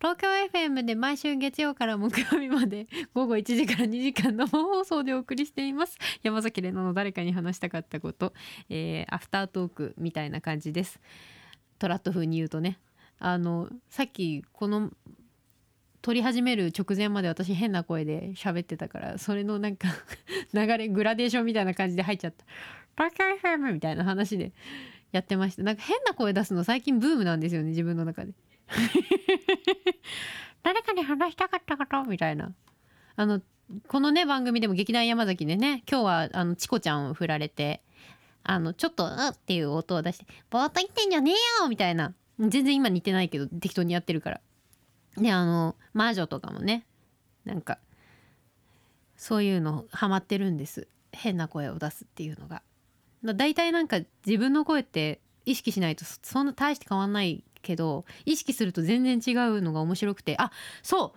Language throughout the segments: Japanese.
東京 FM で毎週月曜から木曜日まで午後1時から2時間生放送でお送りしています。山崎怜奈の誰かに話したかったこと、アフタートークみたいな感じです。トラット風に言うとね、さっきこの撮り始める直前まで私変な声で喋ってたから、それのなんか流れグラデーションみたいな感じで入っちゃった。東京 FM みたいな話でやってました。なんか変な声出すの最近ブームなんですよね、自分の中で。誰かに話したかったことみたいな。このね番組でも劇団山崎でね、今日はチコちゃんを振られて、ちょっとっていう音を出して、ぼーっと言ってんじゃねえよみたいな、全然今似てないけど適当にやってるから。で魔女とかもね、なんかそういうのハマってるんです。変な声を出すっていうのが。だいたいなんか自分の声って意識しないとそんな大して変わんないけど、意識すると全然違うのが面白くて、そう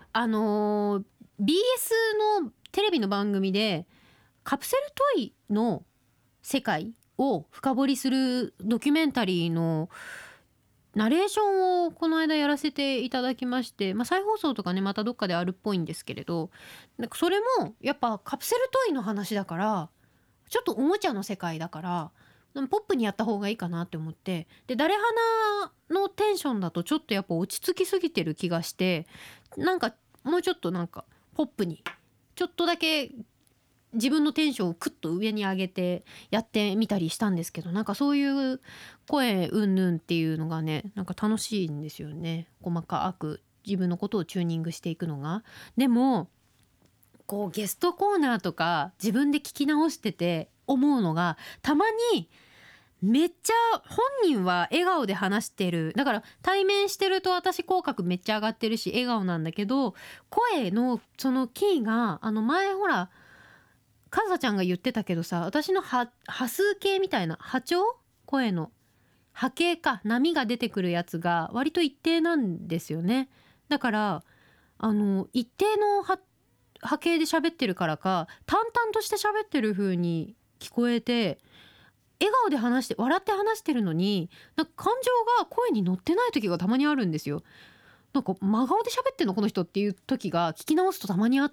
、BS のテレビの番組でカプセルトイの世界を深掘りするドキュメンタリーのナレーションをこの間やらせていただきまして、再放送とかねまたどっかであるっぽいんですけれど、なんかそれもやっぱカプセルトイの話だから、ちょっとおもちゃの世界だからポップにやった方がいいかなって思って、で誰花のテンションだとちょっとやっぱ落ち着きすぎてる気がして、なんかもうちょっとなんかポップにちょっとだけ自分のテンションをクッと上に上げてやってみたりしたんですけど、なんかそういう声うんぬんっていうのがね、なんか楽しいんですよね。細かく自分のことをチューニングしていくのが。でもこうゲストコーナーとか自分で聞き直してて思うのが、たまにめっちゃ本人は笑顔で話してる、だから対面してると私口角めっちゃ上がってるし笑顔なんだけど、声のそのキーが前ほらかずさちゃんが言ってたけどさ、私の波数計みたいな波長、声の波形か波が出てくるやつが割と一定なんですよね。だから一定の波形で喋ってるからか、淡々として喋ってる風に聞こえて、笑顔で話して笑って話してるのに、なんか感情が声に乗ってない時がたまにあるんですよ。なんか真顔で喋ってんのこの人っていう時が聞き直すとたまにあって、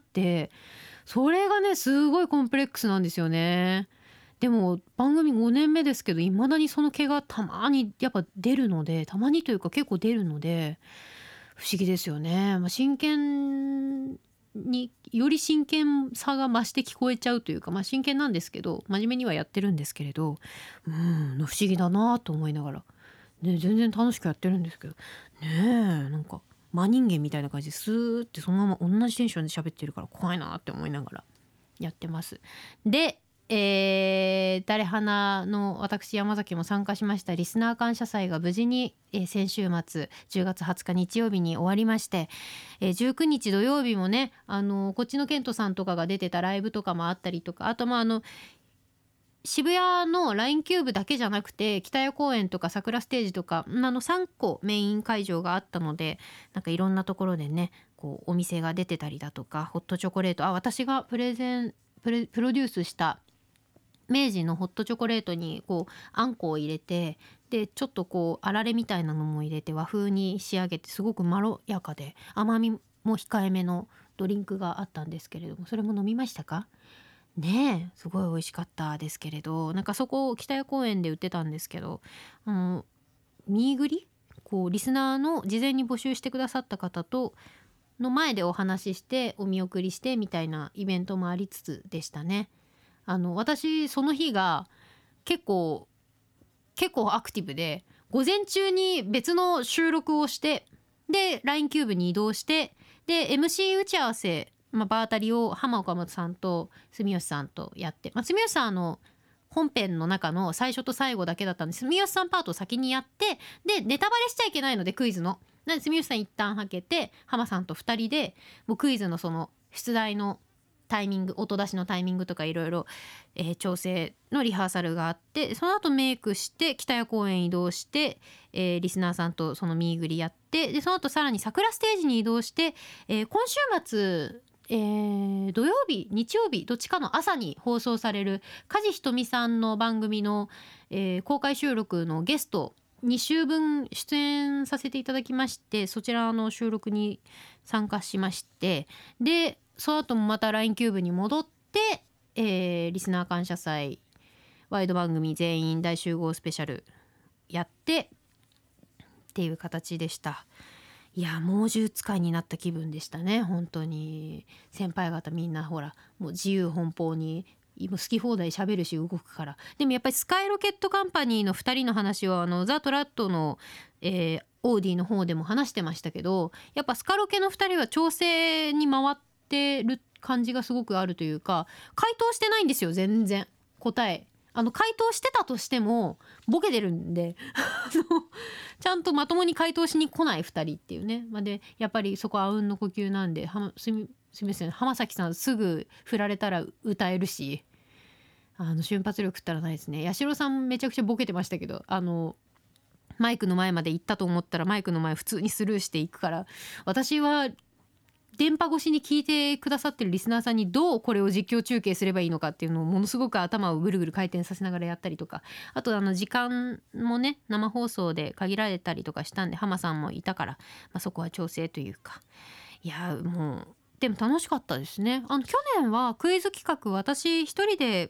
それがねすごいコンプレックスなんですよね。でも番組5年目ですけど、未だにその毛がたまにやっぱ出るので、たまにというか結構出るので不思議ですよね。真剣により真剣さが増して聞こえちゃうというか、真剣なんですけど真面目にはやってるんですけれど、不思議だなと思いながら、ね、全然楽しくやってるんですけどね、なんか真人間みたいな感じでスーってそのまま同じテンションで喋ってるから怖いなって思いながらやってます。で誰花の私山崎も参加しましたリスナー感謝祭が無事に、先週末10月20日日曜日に終わりまして、19日土曜日もねこっちのケントさんとかが出てたライブとかもあったりとか、あと渋谷の LINE キューブだけじゃなくて北谷公園とか桜ステージとか3個メイン会場があったので、なんかいろんなところでねこうお店が出てたりだとか、ホットチョコレート、私がプロデュースした明治のホットチョコレートにこうあんこを入れて、でちょっとこうあられみたいなのも入れて和風に仕上げて、すごくまろやかで甘みも控えめのドリンクがあったんですけれども、それも飲みましたかね。すごい美味しかったですけれど、なんかそこ北谷公園で売ってたんですけど、ミーグリこうリスナーの事前に募集してくださった方との前でお話ししてお見送りしてみたいなイベントもありつつでしたね。私その日が結構アクティブで、午前中に別の収録をして、で LINE キューブに移動して、で MC 打ち合わせ、場当たりを浜岡本さんと住吉さんとやって、住吉さん本編の中の最初と最後だけだったんです。住吉さんパートを先にやって、でネタバレしちゃいけないのでクイズのなんで住吉さん一旦はけて浜さんと2人でもうクイズのその出題のタイミング、音出しのタイミングとかいろいろ調整のリハーサルがあって、その後メイクして北谷公園移動して、リスナーさんとそのミーグリやって、でその後さらに桜ステージに移動して、今週末土曜日日曜日どっちかの朝に放送される梶ひとみさんの番組の、公開収録のゲスト 2週分出演させていただきまして、そちらの収録に参加しまして、でその後もまた LINE キューブに戻って、リスナー感謝祭ワイド番組全員大集合スペシャルやってっていう形でした。いや猛獣使いになった気分でしたね。本当に先輩方みんなほらもう自由奔放に好き放題喋るし動くから。でもやっぱりスカイロケットカンパニーの2人の話はザ・トラットの、オーディの方でも話してましたけど、やっぱスカロケの2人は調整に回ってる感じがすごくあるというか、回答してないんですよ全然答え。回答してたとしてもボケてるんでちゃんとまともに回答しに来ない2人っていうね。でやっぱりそこはあうんの呼吸なんで、すみません、浜崎さんすぐ振られたら歌えるし、瞬発力ったらないですね。八代さんめちゃくちゃボケてましたけど、マイクの前まで行ったと思ったらマイクの前普通にスルーしていくから、私は電波越しに聞いてくださってるリスナーさんにどうこれを実況中継すればいいのかっていうのをものすごく頭をぐるぐる回転させながらやったりとか、あと時間もね生放送で限られたりとかしたんで、浜さんもいたから、そこは調整というか、いやもうでも楽しかったですね。去年はクイズ企画私一人で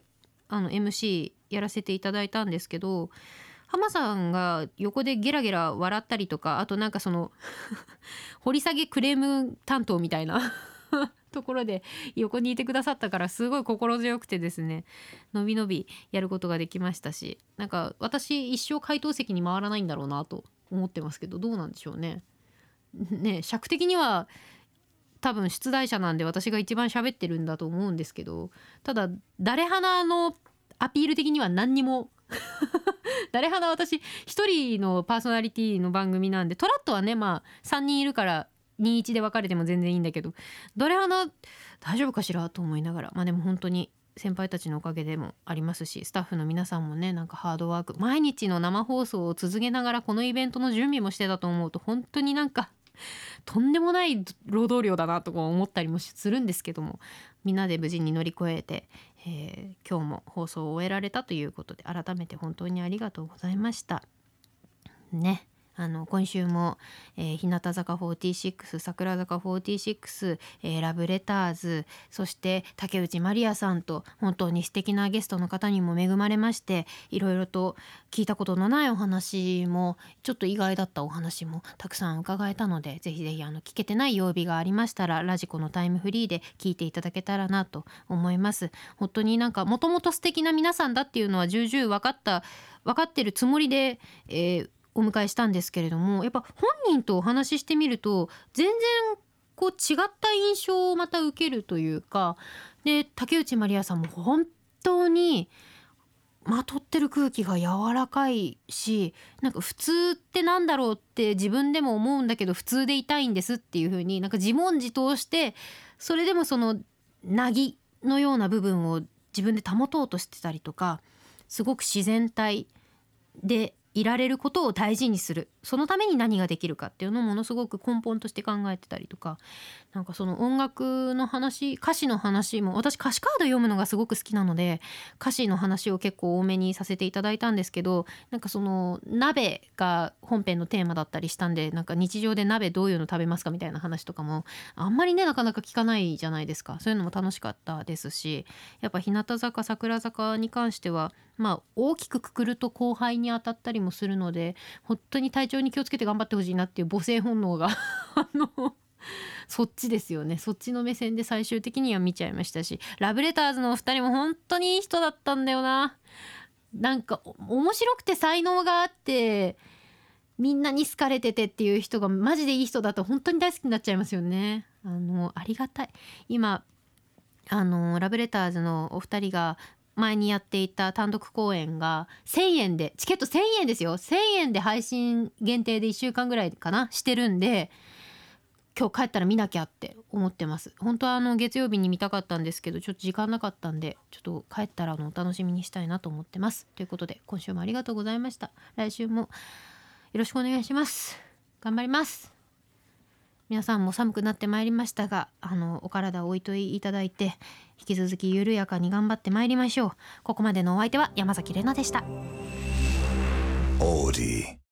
MC やらせていただいたんですけど、浜さんが横でゲラゲラ笑ったりとか、あとなんか掘り下げクレーム担当みたいなところで横にいてくださったから、すごい心強くてですね、のびのびやることができましたし、なんか私一生回答席に回らないんだろうなと思ってますけど、どうなんでしょうね。尺的には多分出題者なんで私が一番喋ってるんだと思うんですけど、ただ誰花のアピール的には何にも誰花私一人のパーソナリティの番組なんで、トラットはね3人いるから2-1で分かれても全然いいんだけど、誰花大丈夫かしらと思いながら、でも本当に先輩たちのおかげでもありますし、スタッフの皆さんもねなんかハードワーク、毎日の生放送を続けながらこのイベントの準備もしてたと思うと、本当になんかとんでもない労働量だなとか思ったりもするんですけども、みんなで無事に乗り越えて、今日も放送を終えられたということで、改めて本当にありがとうございましたね。今週も、日向坂46、桜坂46、ラブレターズ、そして竹内まりやさんと本当に素敵なゲストの方にも恵まれまして、いろいろと聞いたことのないお話もちょっと意外だったお話もたくさん伺えたので、ぜひぜひ聞けてない曜日がありましたらラジコのタイムフリーで聞いていただけたらなと思います。本当になんかもともと素敵な皆さんだっていうのは重々分かってるつもりで、お迎えしたんですけれども、やっぱ本人とお話ししてみると全然こう違った印象をまた受けるというか、で竹内まりやさんも本当にまとってる空気が柔らかいし、なんか普通ってなんだろうって自分でも思うんだけど普通でいたいんですっていう風になんか自問自答して、それでもそのなぎのような部分を自分で保とうとしてたりとか、すごく自然体でいられることを大事にする、そのために何ができるかっていうのをものすごく根本として考えてたりとか、なんかその音楽の話、歌詞の話も、私歌詞カード読むのがすごく好きなので歌詞の話を結構多めにさせていただいたんですけど、なんかその鍋が本編のテーマだったりしたんで、なんか日常で鍋どういうの食べますかみたいな話とかもあんまりねなかなか聞かないじゃないですか。そういうのも楽しかったですし、やっぱ日向坂桜坂に関しては大きくくくると後輩に当たったりもするので、本当に体調に気をつけて頑張ってほしいなっていう母性本能がそっちですよね。そっちの目線で最終的には見ちゃいましたし、ラブレターズのお二人も本当にいい人だったんだよな。なんか面白くて才能があってみんなに好かれててっていう人がマジでいい人だと本当に大好きになっちゃいますよね。ありがたい。今ラブレターズのお二人が前にやっていた単独公演が1000円で、チケット1000円ですよ。1000円で配信限定で1週間ぐらいかなしてるんで、今日帰ったら見なきゃって思ってます。本当は月曜日に見たかったんですけどちょっと時間なかったんで、ちょっと帰ったらお楽しみにしたいなと思ってます。ということで今週もありがとうございました。来週もよろしくお願いします。頑張ります。皆さんも寒くなってまいりましたが、お体をおいといいただいて引き続き緩やかに頑張ってまいりましょう。ここまでのお相手は山崎怜奈でした。オーディ